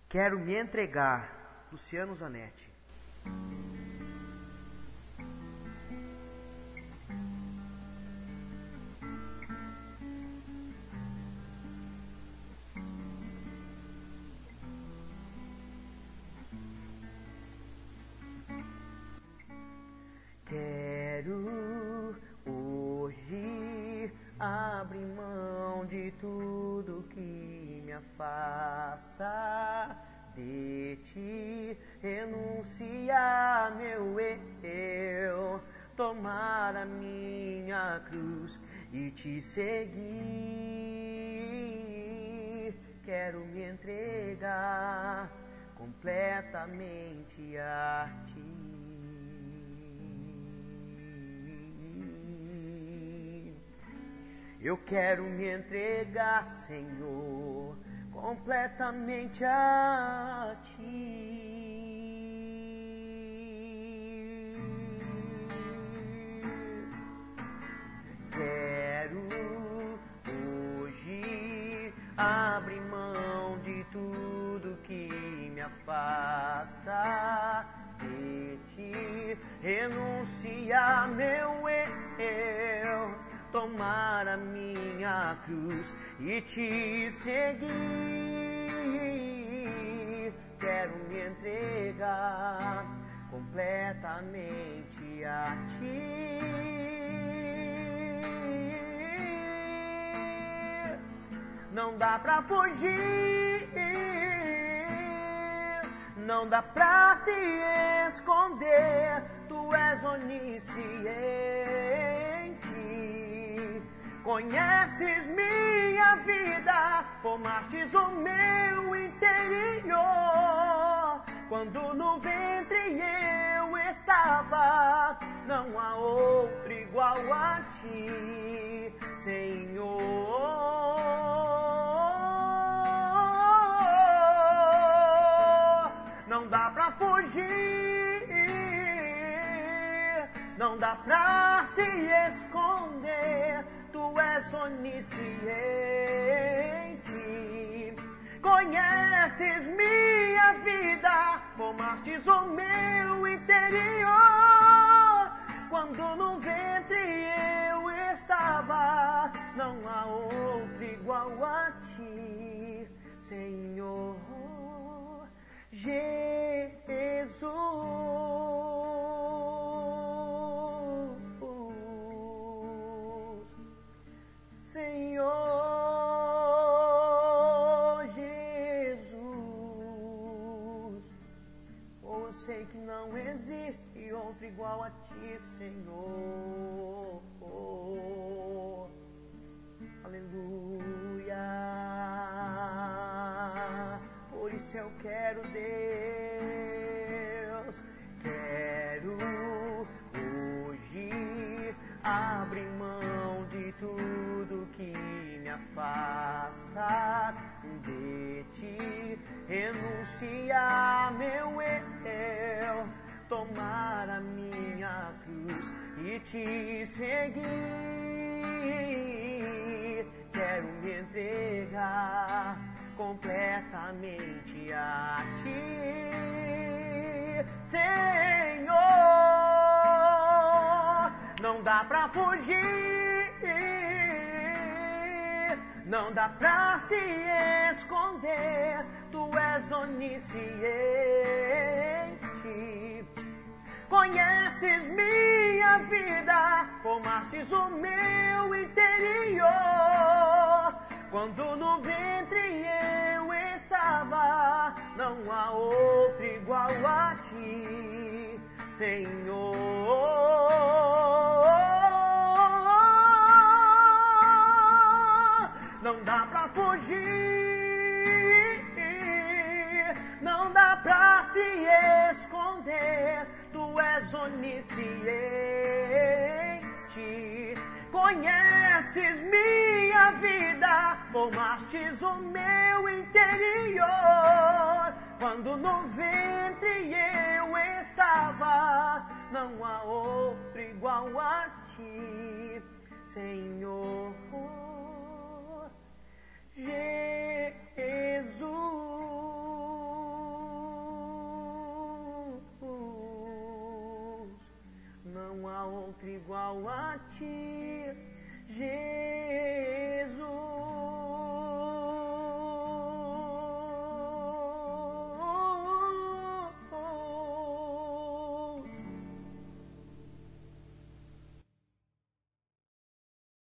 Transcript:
Quero me entregar, Luciano Zanetti. Quero hoje abrir mão de tudo que me afasta de ti, renunciar meu eu, tomar a minha cruz e te seguir. Quero me entregar completamente a ti. Eu quero me entregar, Senhor, completamente a ti. Quero hoje abrir mão de tudo que me afasta de ti, renunciar meu eu, tomar a minha cruz e te seguir. Quero me entregar completamente a ti. Não dá pra fugir, não dá pra se esconder, tu és onisciente. Conheces minha vida, formastes o meu interior. Quando no ventre eu estava, não há outro igual a ti, Senhor. Não dá pra fugir, não dá pra se esconder, tu és onisciente. Conheces minha vida, formastes o meu interior. Quando no ventre eu estava, não há outro igual a ti, Senhor Jesus. Senhor Jesus, eu sei que não existe outro igual a ti, Senhor. Aleluia. Por isso eu quero, Deus, quero hoje abrir mão de tudo que me afasta de ti, renunciar meu eu, tomar a minha cruz e te seguir. Quero me entregar completamente a ti, Senhor. Não dá pra fugir, não dá pra se esconder, tu és onisciente. Conheces minha vida, formastes o meu interior. Quando no ventre eu estava, não há outro igual a ti, Senhor. Não dá pra fugir, não dá pra se esconder, tu és onisciente. Conheces minha vida, formastes o meu interior. Quando no ventre eu estava, não há outro igual a ti, Senhor Jesus. não há outro igual a ti, Jesus.